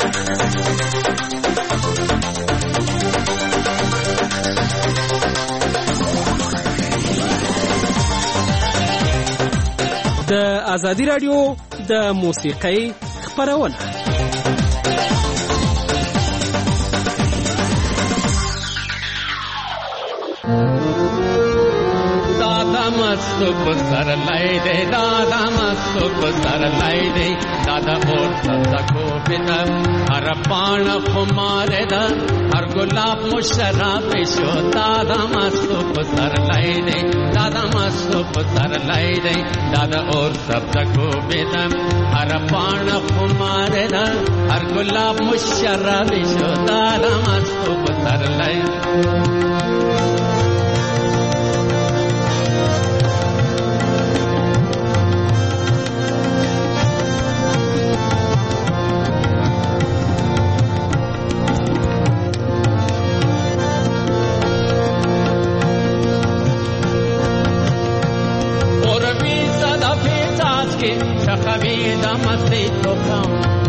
د ازادي رادیو د موسیقۍ خپرونه. दादा मस्त पुसर लाई दे, दादा मस्त पुसर लाई दे, दादा और सको बिना हर पान कुमारे दा हर गुलाब मुशराब शो. दादा मस्त पुसर लाई दे, दादा मस्त पुसर लाई दे, दादा और सको बिना हर पान कुमारे दा हर गुलाब मुशराब शो. दादा मस्त पुसर लाई شخویدم مستی تو کم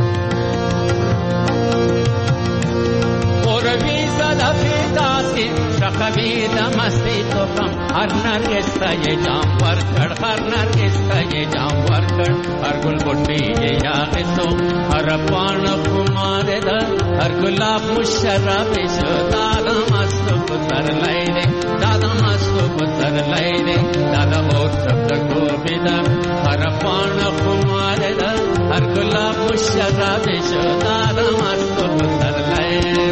قربی صدفی داستی شخویدم مستی تو کم هر نرگستا یہ جام ورکڑ هر نرگستا یہ جام ورکڑ هر گل بٹی یہ یاغسو هر پان کمار دا هر گلاب مشرب شو. دادا مستو پتر لائی دے, دادا مستو پتر لائی دے, دادا اور سب تکو بیدم هر پان کمار دا هر گلاب مشرب شو. دادا مستو پتر لائی دے.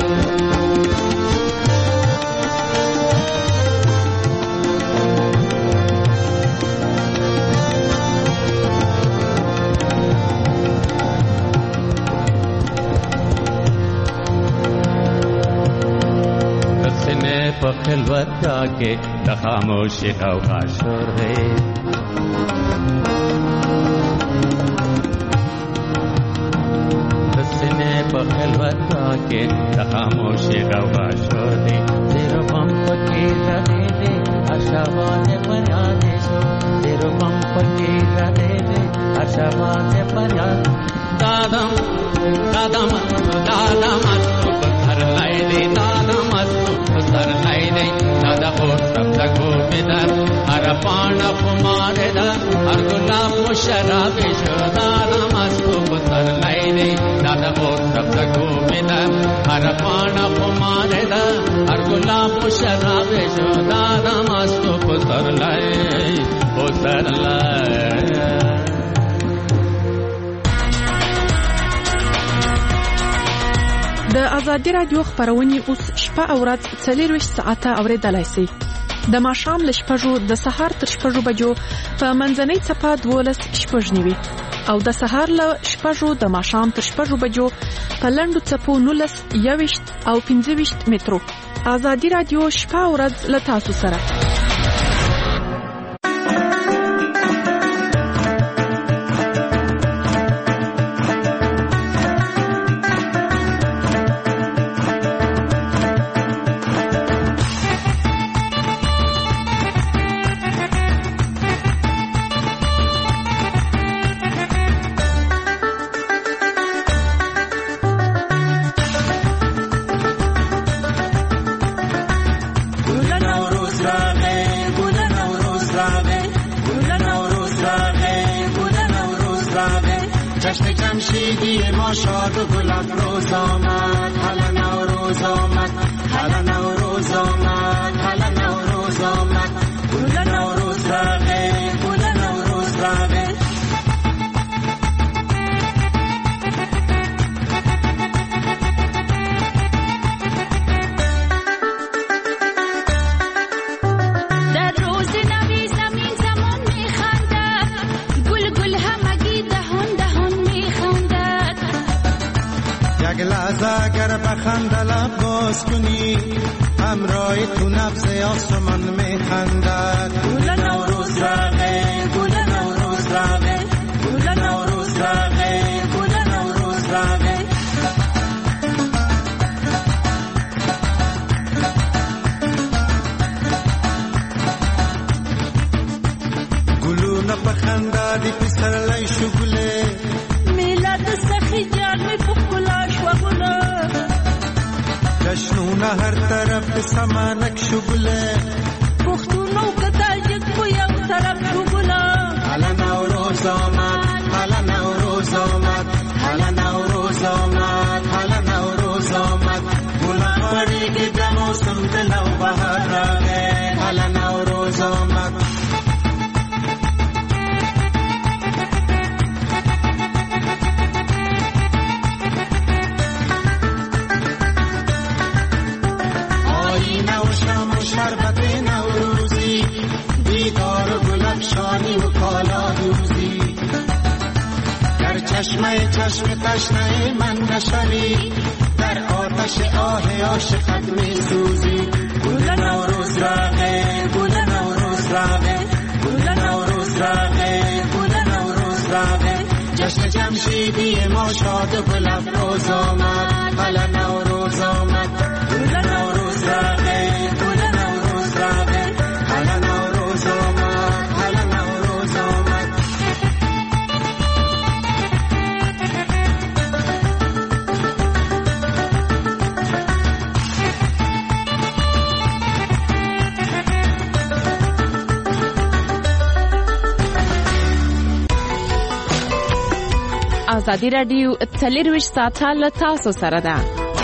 خلوت جاके खामोशी का शोर है. रस्ने पर खलवत जाके खामोशी का शोर है. तेरे पंप के रहे दे आशावाद परादे सो. तेरे पंप के रहे दे आशावाद पराद. दादा दादा मत दादा मत घर लाई दे, दादा मत सर लाई दे, दादा और सब तको बिदर हर पान कुमारे दा हर गुलाब मुशराब शो. दादा मस्तु सर लाई दे, दादा और सब तको बिदर हर पान कुमारे दा हर गुलाब मुशराब शो. दादा मस्तु सर लाई ओ सर लाई. د ازادي رادیو خبرونه اوس شپه او ورځ 24 ساعته اوریدلای شئ. د ماښام له شپږو د سهار تر شپږو بجو په منځنۍ څپه 12 نیوي او د سهار له شپږو د ماښام تر شپږو بجو په لنډو څپو 19 21 او 25 مترو. ازادي رادیو شپه او ورځ له تاسو سره. شاد و گلاب روز آمد، حالا نوروز آمد، حالا نوروز آمد، حالا نوروز آمد. گل نوروز راغه، گل نوروز راغه. در روز نوی زمین زمان میخندد، گل گل همگی دهان دهان میخندد. یک لحظه اگر بخنده لب باز کنی، همراه تو نبض آسمان میخندد. گل نوروز راغه، گل نوروز راغه، گل نوروز راغه، گل نوروز راغه. گلونه بخنده دی پسر لای شگله، میلاد سخی جان می پخلاش و ګونه هر طرف سما نقش ګله پښتونو کتاجک په یو طرف ګله هلا نوروز آمد هلا نوروز آمد هلا نوروز آمد هلا نوروز آمد ګله پړېږي د موسم د نو بهار راغی هلا نوروز آمد شربت نوروزی دیدار گل افشانی و کالا دوزی در چشمه تشنه من نشوی در آتش آه عاشقت می سوزی گل نوروز راغه گل نوروز راغه گل نوروز راغه گل نوروز راغه جشن جمشیدی ما شاد و گل افروز آمد هلا نوروز آمد گل نوروز راغه ازادي راډیو 24 ساعته له تاسو سره ده.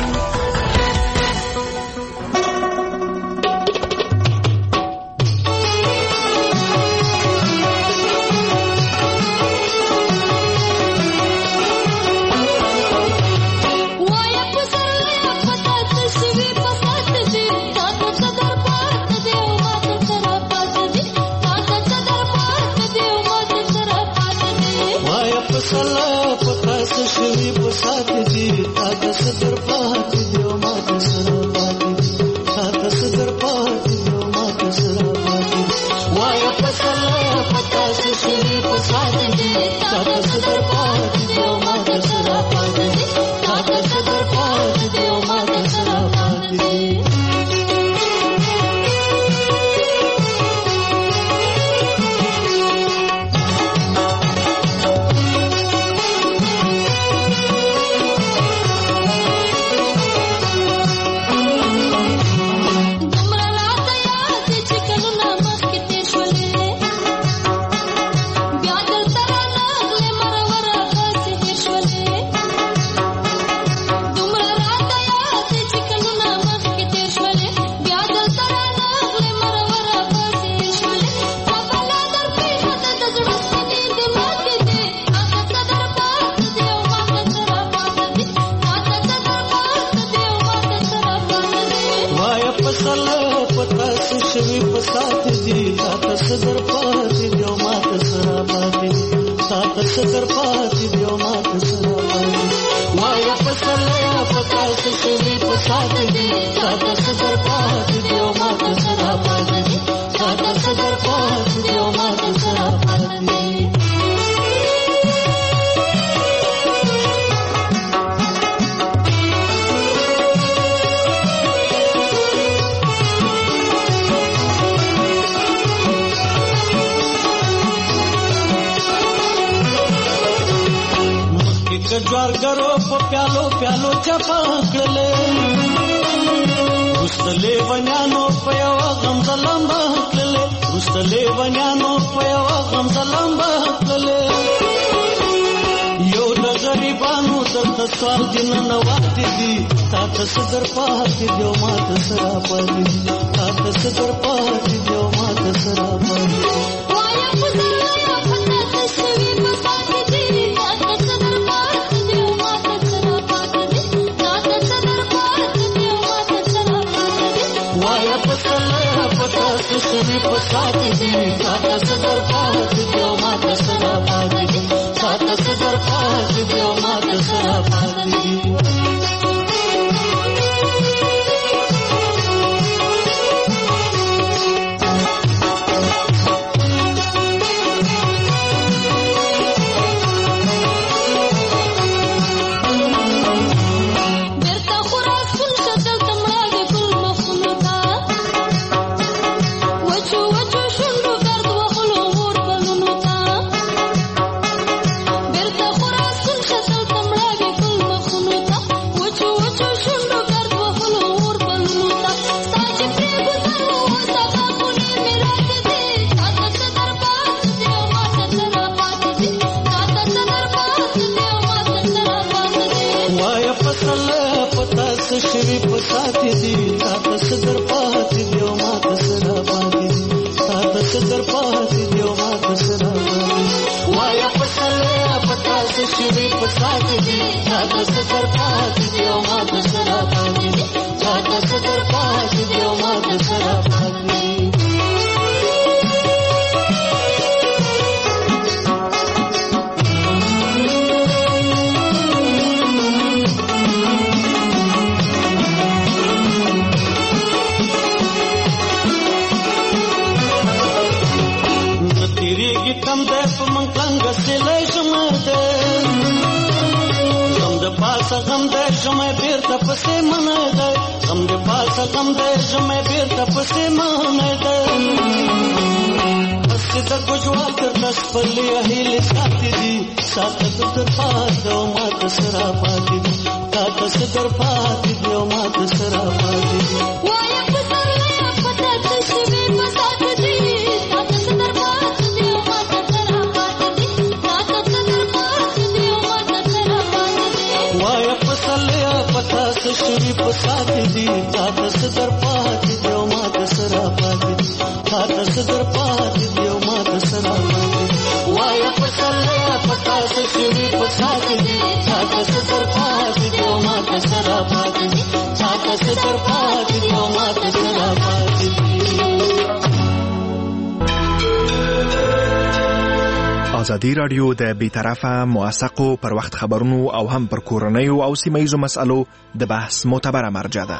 جوارګرو په پیالو پیالو چپا کړلې رستلې ونیانو په یو غم ظلم کړلې رستلې ونیانو په یو غم ظلم کړلې یو د غریبانو درته سوال دین نه واټې دي تاسو صدر پاتې دیو ماته سره پاتې تاسو صدر پاتې دیو ماته سره پاتې وایا په دنیا په تاسو سوي په پاتې دي تاسو صدر پاتې دیو ماته سره پاتې تاسو صدر پاتې دیو ماته سره پاتې وایا په دنیا په تاسو سوي په پاتې دي تاسو صدر پاتې دیو ماته سره پاتې تاسو صدر پاتې دیو ماته سره پاتې Berta khura sun shatal tamra ge kul makhun شوي په ساتي دي تاسو صدر پاتې دی او ما تسرا پاتې دي تاسو صدر پاتې دی او ما تسرا پاتې وایا پسله پتا شوي په ساتي دي تاسو صدر پاتې دی او ما تسرا پاتې دي تاسو صدر پاتې دی او ما تسرا پاتې دي Come there from Manklanga, Silay Shumade. Come the Pasa, come there, Shumay Birta Pasimanade. Come the Pasa, come there, Shumay Birta Pasimanade. Asita Kujwal Kartas Palia Hill is Katidi, Sata Kutar Pata, Mata Sarapati, Tata Sitar Pati, Mata Sarapati. Why am I so شوي په ساتي دي تاسو در پاتې دی او ما تسرا پاتې دي تاسو در پاتې دی او ما تسرا پاتې دي وایا په سره پتا شوي په ساتي دي تاسو در پاتې دی او ما تسرا پاتې دي تاسو در پاتې دی او ما تسرا پاتې دي ازادي رادیو د بیطرفه موثقو پر وخت خبرونو او هم پر کورنیو او سیمه‌ییزو مسألو د بحث معتبره مرجع ده.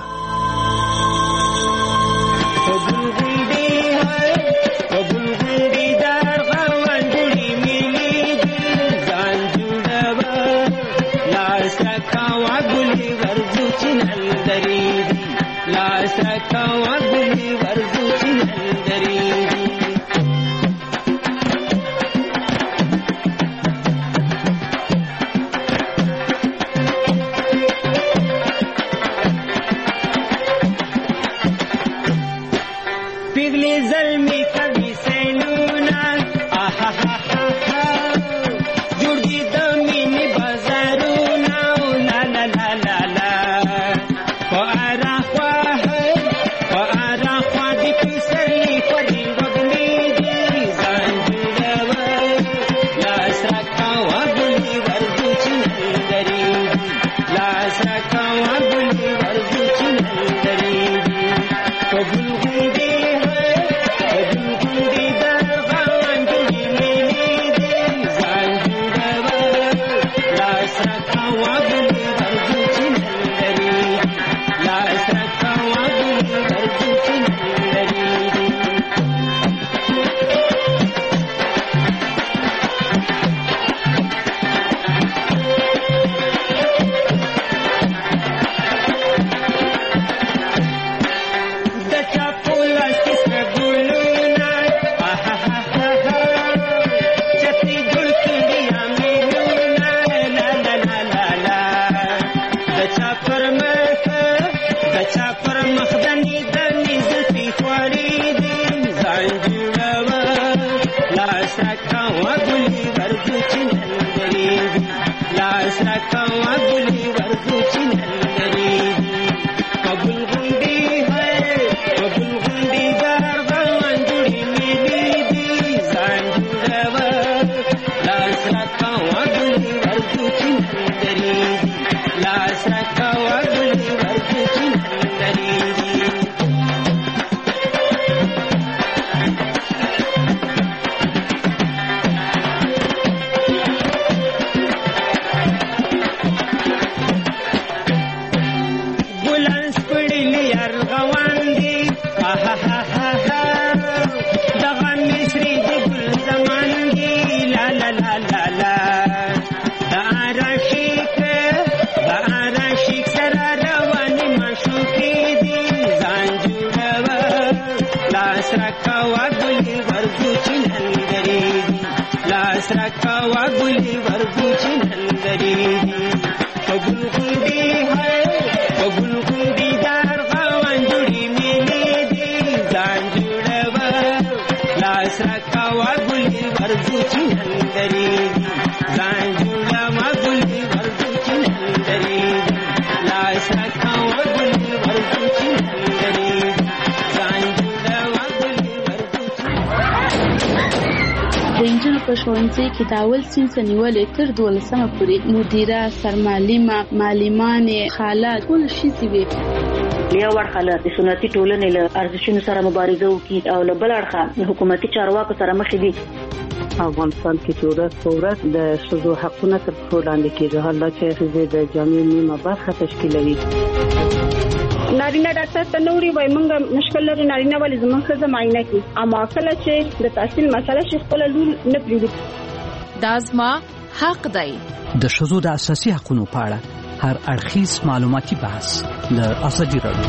ښوونځي کې د اول صنف نیولې تر 12مه پورې مدیره، سرمعلمه، معلمانې، خالات ټول ښځې وي. یو اړخ له سنتي ټولنې له ارزښتونو سره مبارزه وکړي او له بل اړخه حکومتي چارواکو سره مخ دي. افغانستان کې چې ورځ په ورځ د ښځو حقونه تر پښو لاندې کېږي، حالا چې ښځې د جامعې نیمه برخه تشکیلوي. نارینه ډاکټر ته نوري وای مونږ مشکل لري نارینه ولې زموږ ښځه معاینه کوي، اما کله چې د تحصیل مسله شي خپل لور نه پریږدي. دا زما حق دی. د ښځو د اساسي حقوقو په اړه هر اړخیز معلوماتي بحث د ازادي راډیو.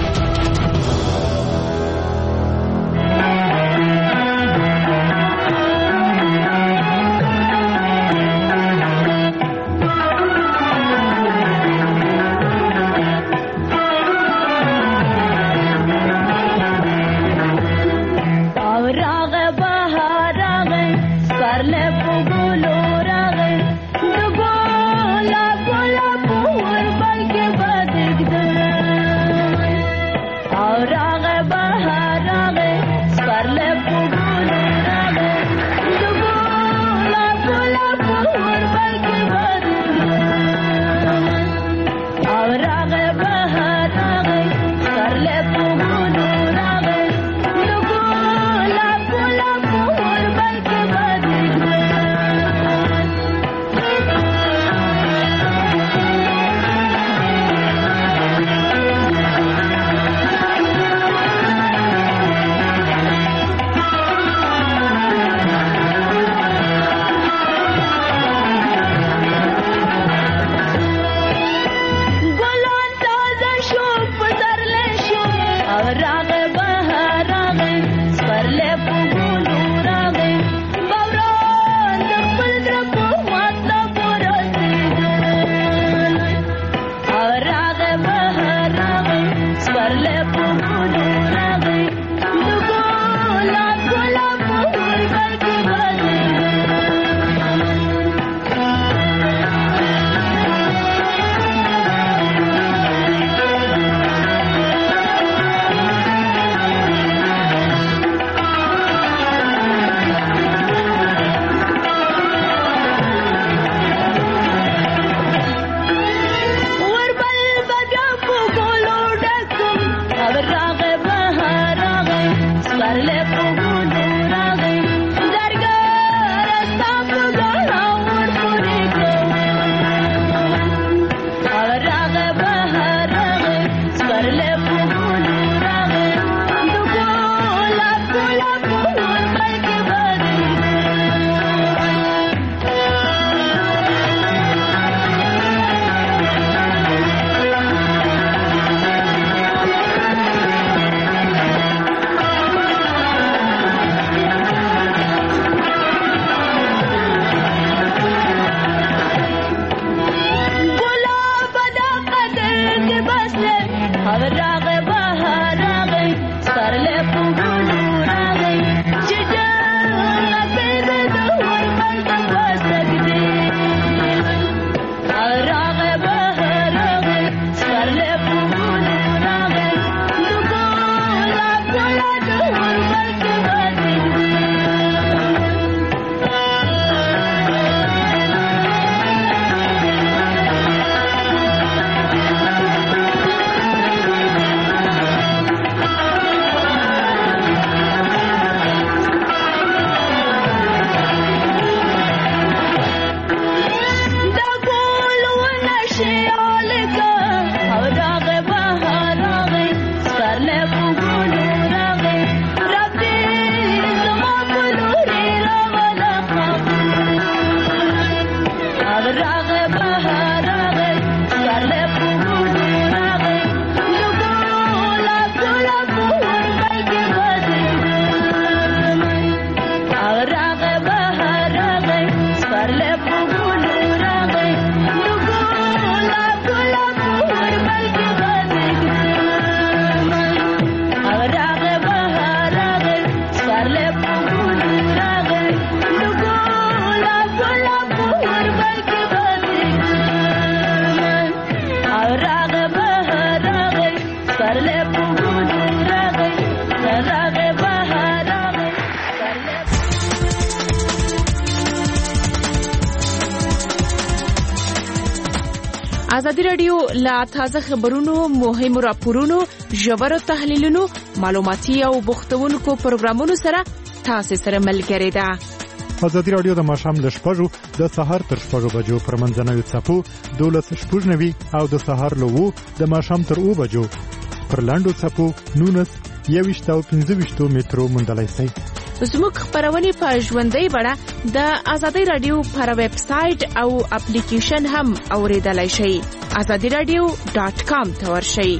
ازادي رادیو لا تازه خبرونو، مهمو راپورونو، ژورو تحلیلونو، معلوماتي او بوختونکو پروګرامونو سره تاسو سره ملګری ده. ازادي رادیو د ماښام له 6 د سهار تر 6 بجو پر منځنوي څپو 12:90 او د سهار له 2 د ماښام تر 2 بجو پر لاندو څپو 19 او 15 مترو مندلای سي. زموږ خبرونه په ژوندۍ بڼه د ازادي رادیو پر ویب سټ او اپلیکیشن هم اوریدلای شئ. azadiradio.com ته ورشئ.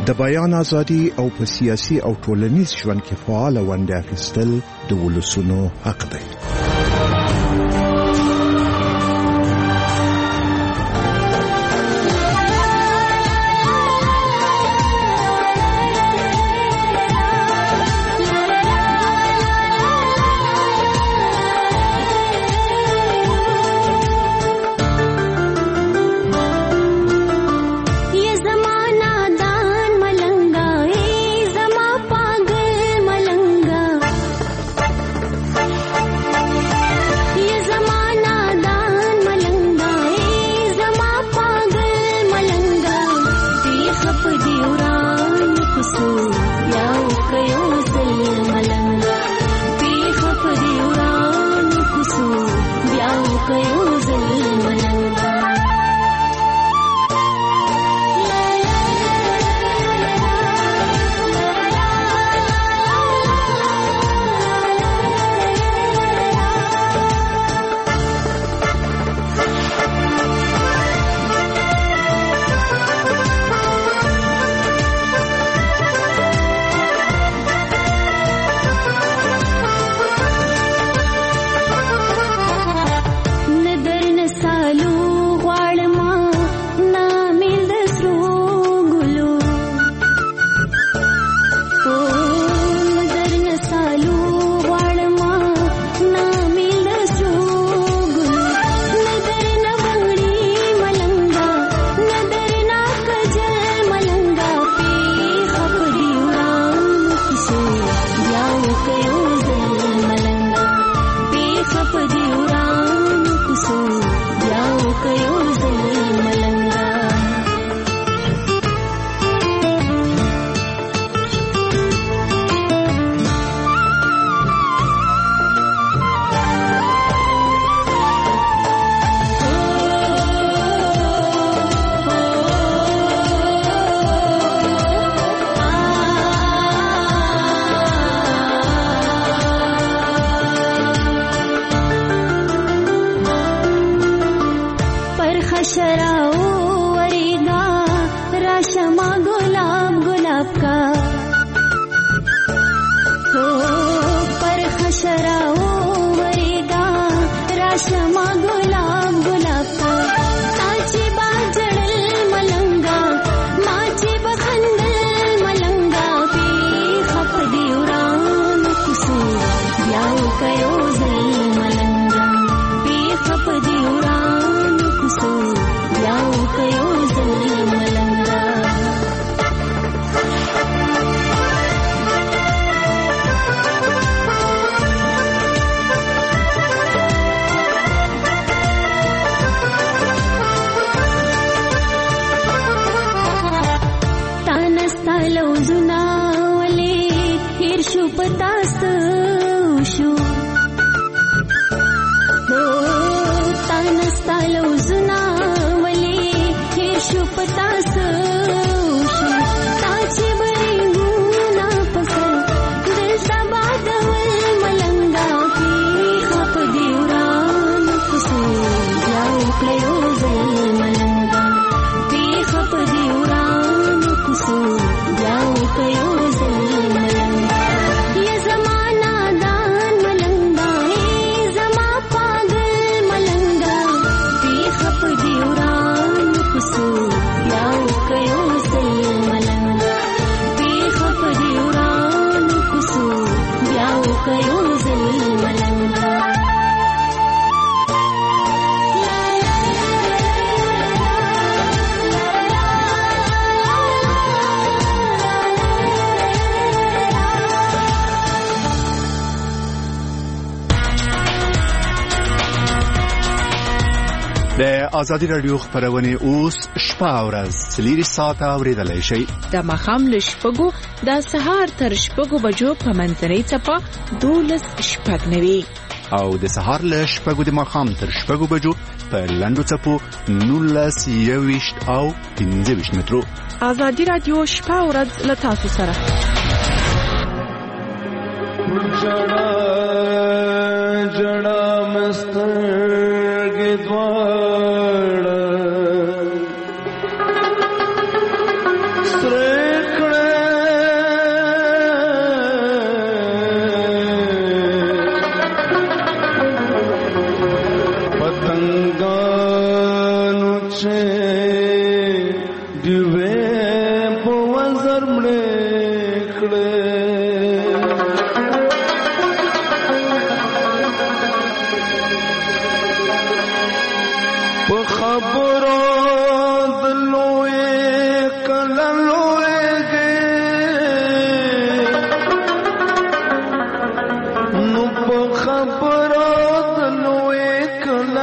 د بیان ازادي او په سیاسي او ټولنیز ژوند کې فعال ونډه اخیستل د ولسونو حق دی. د ازادي رادیو خبرونه اوس شپه او ورځ 3 ساعته اوریدلای شئ. د ماښام له شپږو د سهار تر شپږو بجو په منځنۍ څپه 12:09 او د سهار له شپږو د ماښام تر شپږو بجو په لنډو څپو 19:20 او 15 مترو. ازادي رادیو شپه او ورځ له تاسو سره. جڑا مستر کے دوار سرے مرمړې کړې په خبرو د لوی کله لویږي نو په خبرو د لوی کله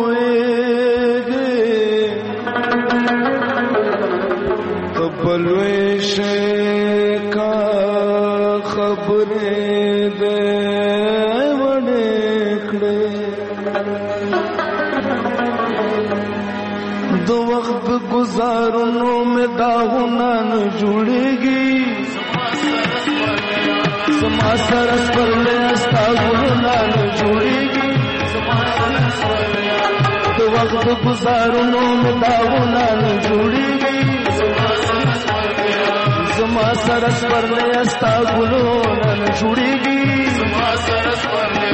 لویږي ته په لوی شي کا خبرې دې وړې کړې دو وقت گزارنو میں داغنا نہ جڑेगी سما سرس پر لے استاغنا نہ جڑेगी دو وقت گزارنو میں داغنا نہ جڑेगी سما سرس پر لے استاغنا نہ جڑेगी سما سرس پر لے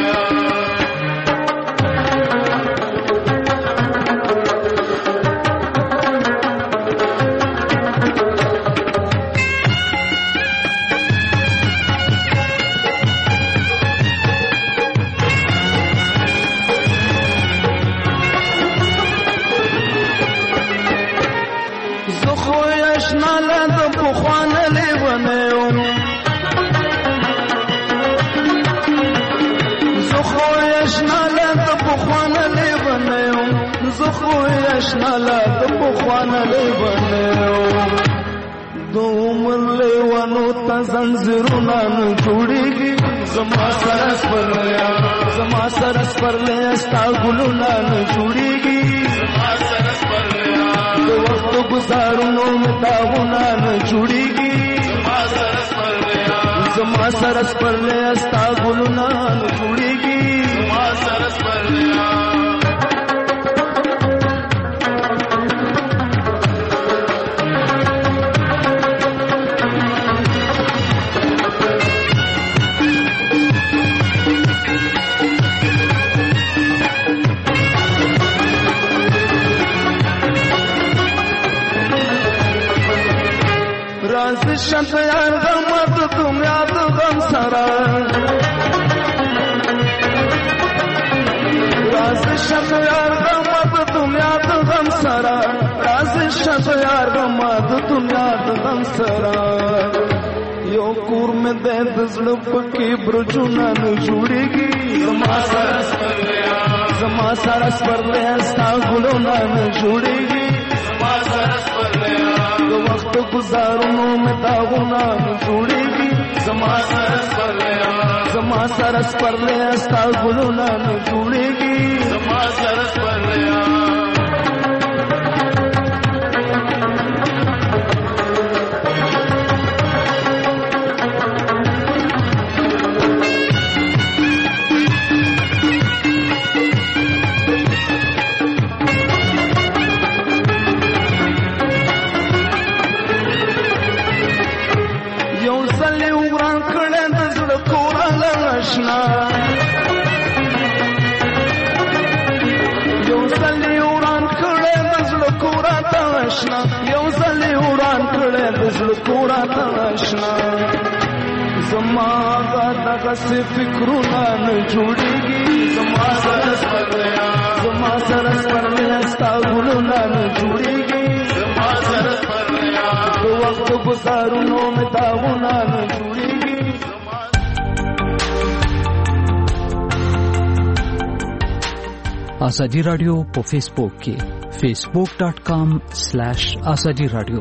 اشنالا د پخوانه لیونیو دو عمر لیوانو تا زنزیرونا نو جوړیږي زما سرس پر لیا زما سرس پر لیا ستا ګلونا نو جوړیږي زما سرس پر لیا د وخت گزارونو می داغونا نو جوړیږي زما سرس پر لیا زما سرس پر لیا ستا ګلونا نو جوړیږي زما سرس پر لیا شت یار غمت تم یاد غم سرا راز شت یار غمت تم یاد غم سرا راز شت یار غمت تم یاد غم سرا یو کور میں دے دزړه پکې برجونه نو جوړيږي زما سرس پر لیا زما سرس پر لیا ستا ګلونه نو جوړيږي زما سرس پر لیا وقت گزارنو میں داغونا نو جوړيږي زما سرس پر لیا زما سرس پر لیا ستا ګلونا نو جوړيږي زما سرس پر لیا یو ځلې وران کړې د زړه کورا ته آشنا زما دغه څه فکرونه نه جوړېږي زما سرس پر لیا زما سرس پر لیا ستا ګلونه نه جوړېږي زما سرس پر لیا د وخت گزارونو مې داغونه نه جوړېږي آزادی رادیو په فیسبوک کې facebook.com/azadi radio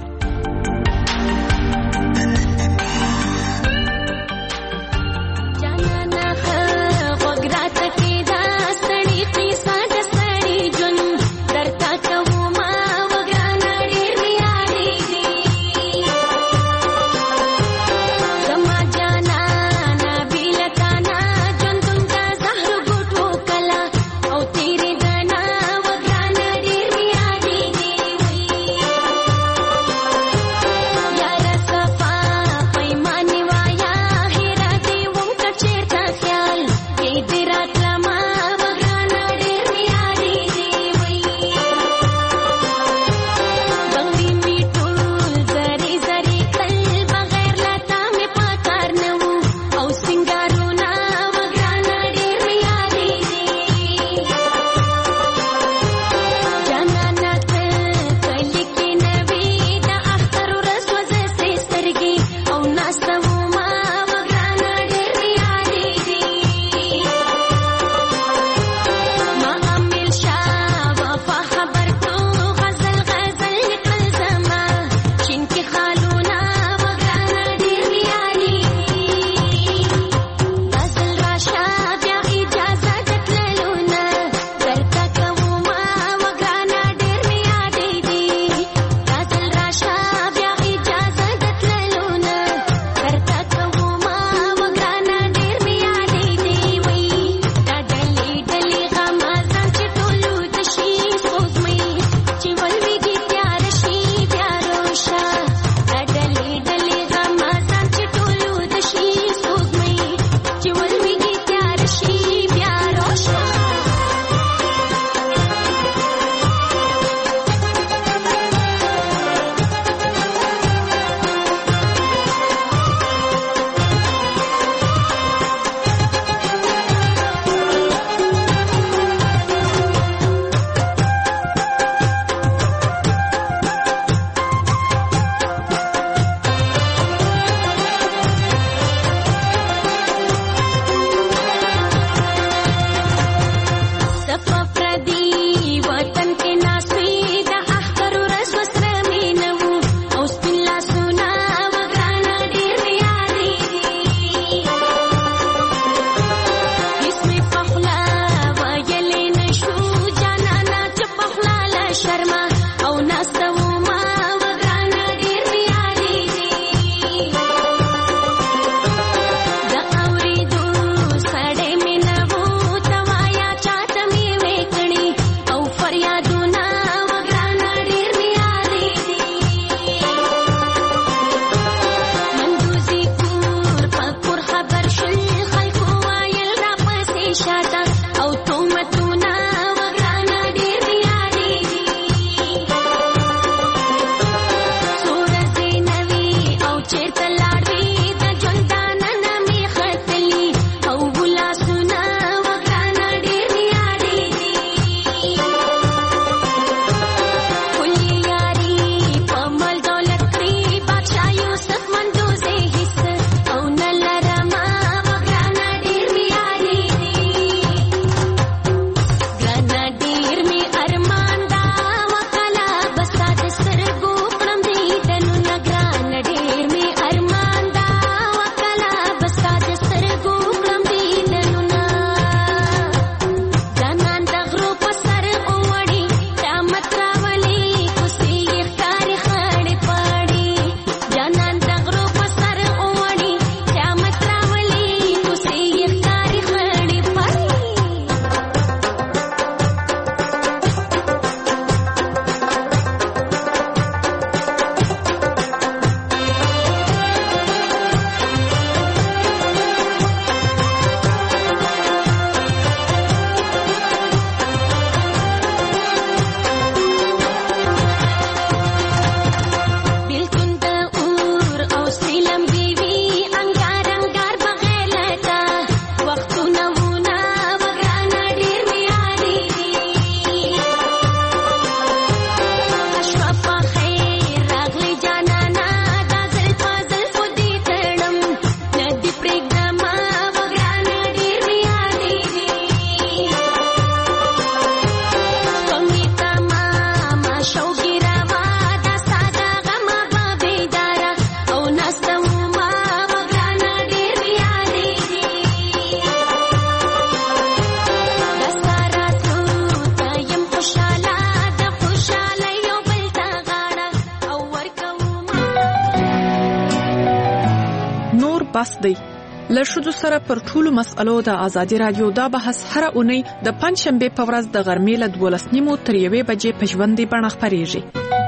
لباس دی. له ښځو سره پر ټولو مسألو د ازادي رادیو دا بحث هره اونۍ د پنځشنبې په ورځ د غرمې له 12:30 تر 1 بجې په ژوندۍ بڼه خپرېږي.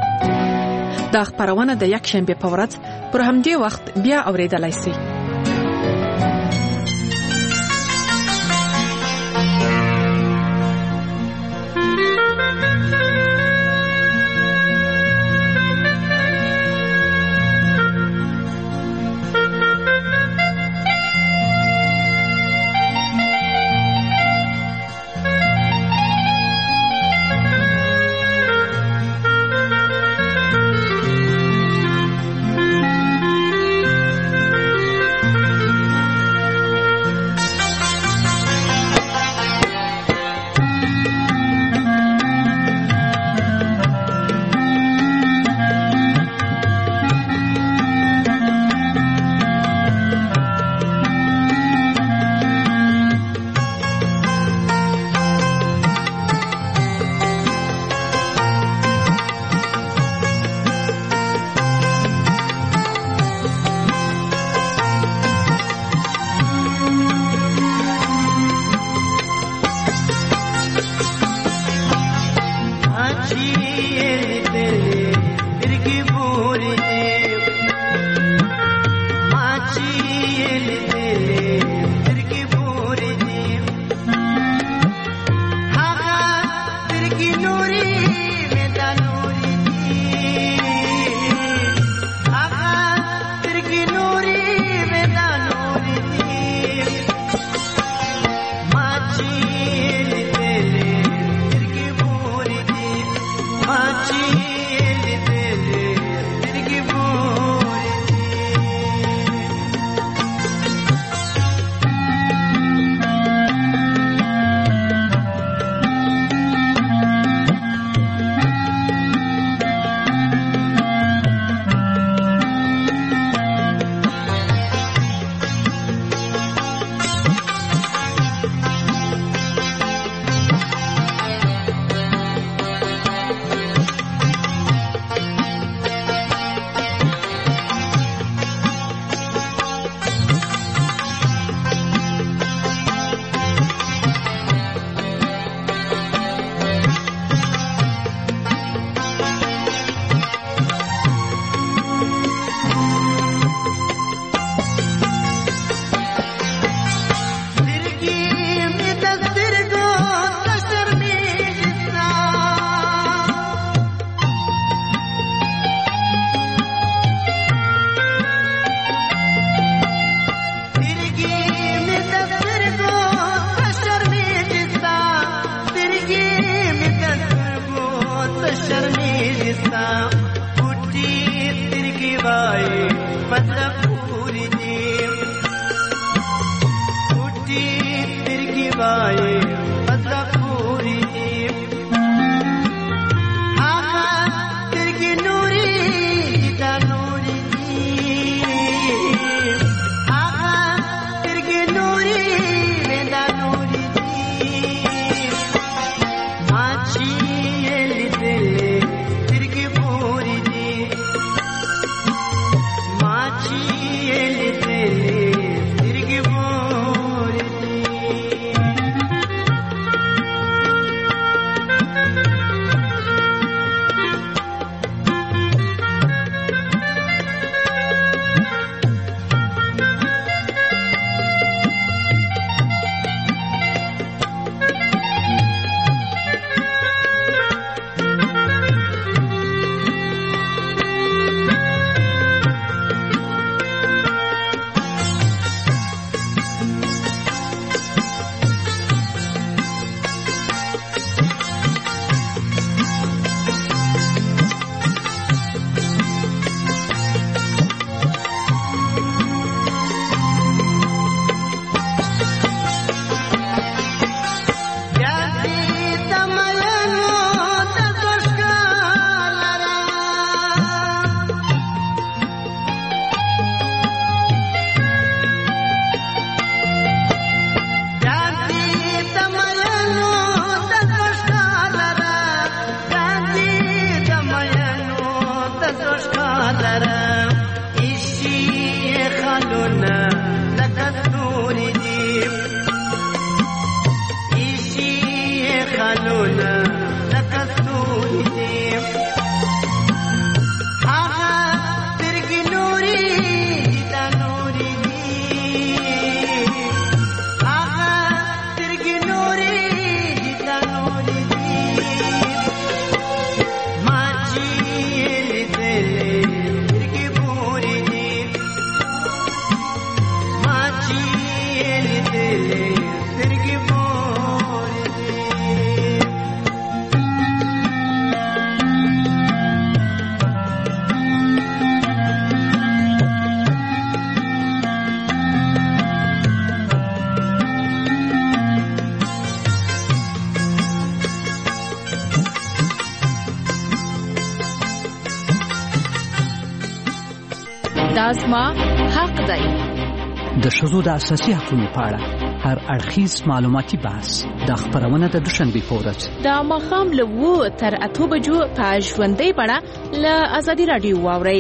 دا خپرونه د یکشنبې په ورځ پر همدې وخت بیا اورېدلای شئ. لرم ایشی خالونه دا زما حق دی. د ښځو د اساسي حقوقو په اړه هر اړخیز معلوماتي بحث د خبرونه د دوشنبه په ورځ د ماښام له 7 تر 8 بجو په ژوندۍ بڼه له ازادي رادیو واورئ.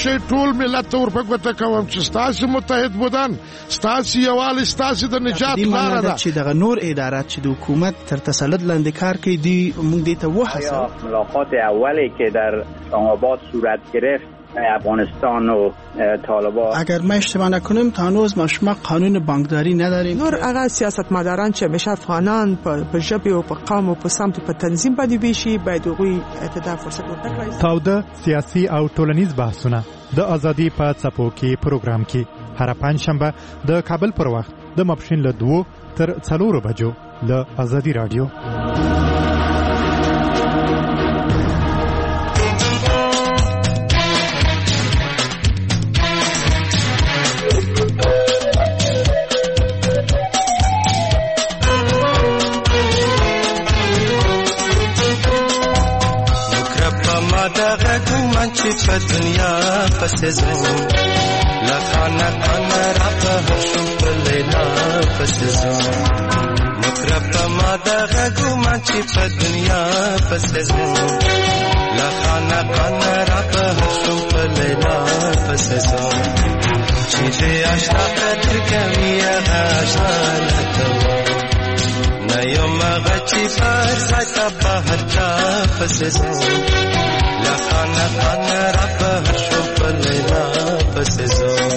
شي ټول ملت ته ورپګوته کوم چې ستاسو متحد بودن ستاسو یووالي ستاسو د نجات لاره ده چې دغه نور ادارات چې د حکومت تر تسلط لاندې کار کوي دی موږ دې ته وحسه ملاقات اولی که در اسلام آباد صورت گرفت افغانستان و طالبان اگر ما اشتباه نکنیم تا هنوز ما قانون بانکداری نداریم نور هغه سیاستمداران چې همیشه افغانان په ژبه او په قوم او په سمت په تنظیم باندې بيشي باید هغوی اعتدال فرصت ورکړي. تاوده سیاسي او ټولنیز بحثونه د ازادي په څپو کې پروګرام کې هر پنځشنبه د کابل پر وخت د ماپښین له 2 تر 4 بجو له ازادي رادیو. په دنیا پسې زوم لخانه خانه را په شو په لیلا پسې زوم مکرب ما دغه ګومان چې په دنیا پسې زوم لخانه خانه را په شو په لیلا پسې زوم چې دې آشنا قدر کوي هغه آشنا لته نه یو مغه چې پر ساته په هر چا پسې زوم لخانه خانه را په شو په لیلا پسې زوم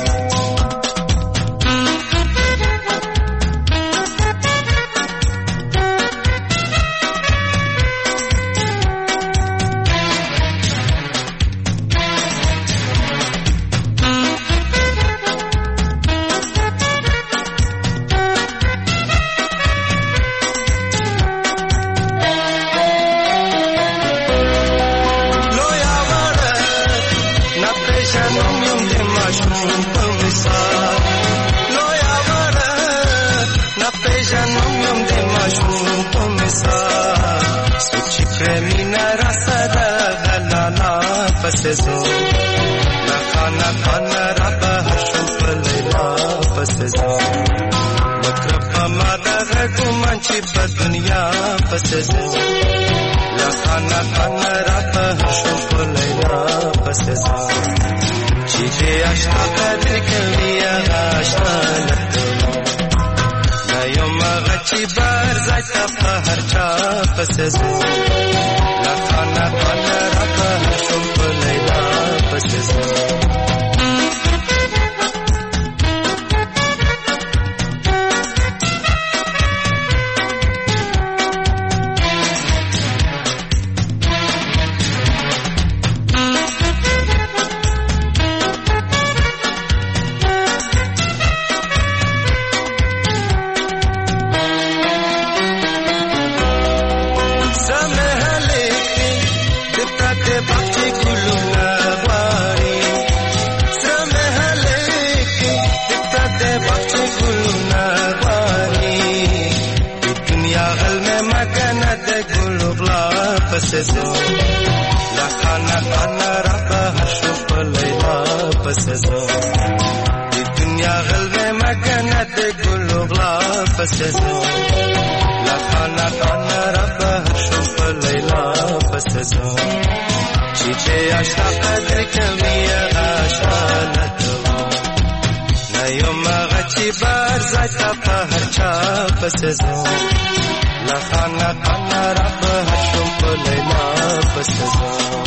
لخانه خانه را په شو په لیلا پسې زوم مکرب ما دغه ګومان چې په دنیا پسې زوم لخانه خانه را په شو په لیلا پسې زوم چې دې آشنا قدر کوي هغه آشنا لته نه یو مغه چې بار ځای په هر چا پسې زوم لخانه خانه را په شو په لیلا پسې زوم پسې زوم لخانه خانه را په شو په لیلا پسې زوم د دنیا غلبه مکنه د ګلو غلا پسې زوم لخانه خانه را په شو په لیلا پسې زوم چې دې آشنا قدر کوي هغه آشنا لته نه یو مغه چې بار ځای په هر چا پسې زوم لخانه خانه را په شو په لیلا پسې زوم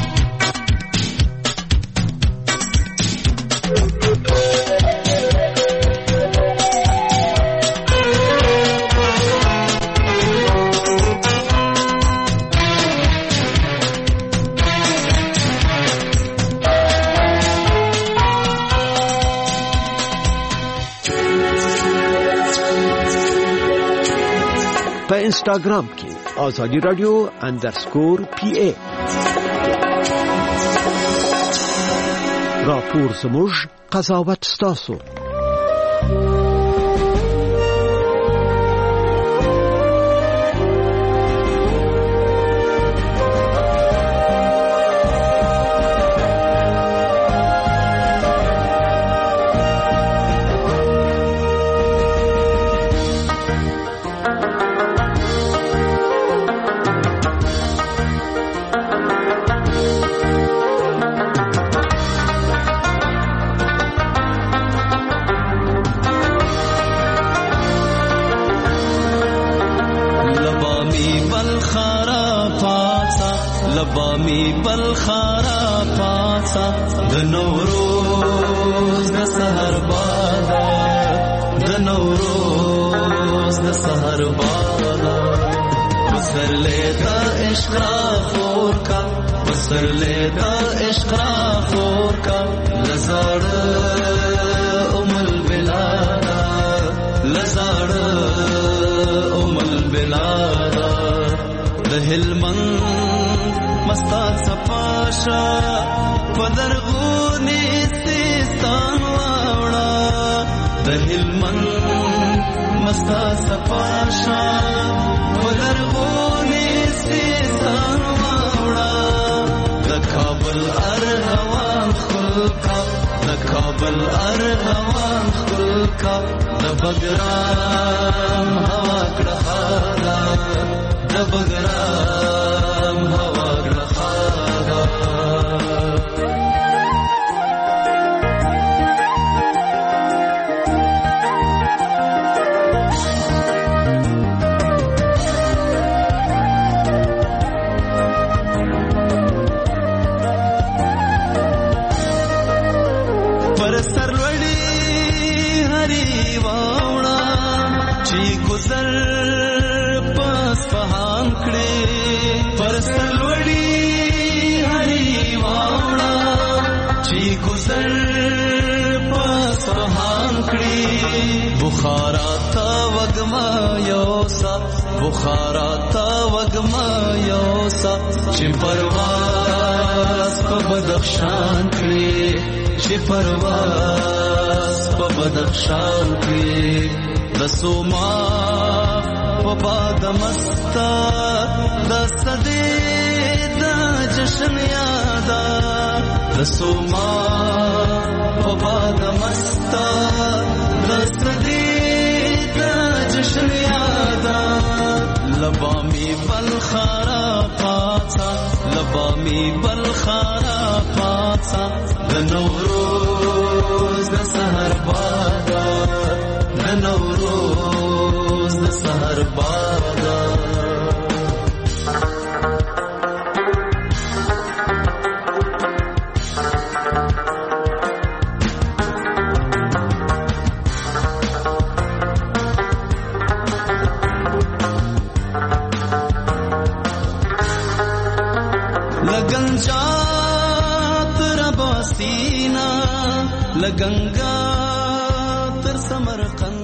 په انستاګرام کې آزادی رادیو _PA راپور زموږ قضاوت ستاسو می بلخارا پاسا د نوروز د سحر بادا د نوروز د سحر بادا بسر لیتا عشق را خور کا بسر لیتا عشق را خور کا لزار ام البلادا لزار ام البلادا د هلمند مستان صفاشا پدرغونی سیستان واوڑا د هلمند مستان صفاشا پدرغونی سیستان واوڑا د کابل ارغوان خلکا د کابل ارغوان خلکا د بګرام هوا کړه د بګرام هوا کړه پر سرلوړي هري واوړه چې گزر پس پهان کړي پر سرلوړي هري واوړه چې گزر پس پهان کړي بخارا تا وګما یوسا بخارا تا وګما یوسا چې پرواز په بدخشان کړي چې پرواز په بدخشان کې د سوما په باد مستا د صدې د جشن یادا د سوما په باد مستا د صدې د جشن یادا لبامی بلخارا پاتا لبامی بلخارا پاتا د نوروز د سحر بادا د نوروز د سحر بادا लगंजा तेरा बासीना लगंगा तर समरकंद